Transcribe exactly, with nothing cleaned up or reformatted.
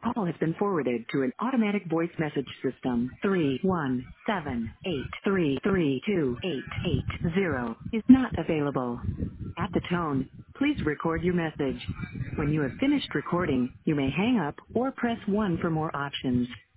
call has been forwarded to an automatic voice message system. three one seven eight three three two eight eight zero is not available. At the tone, please record your message. When you have finished recording, you may hang up or press one for more options.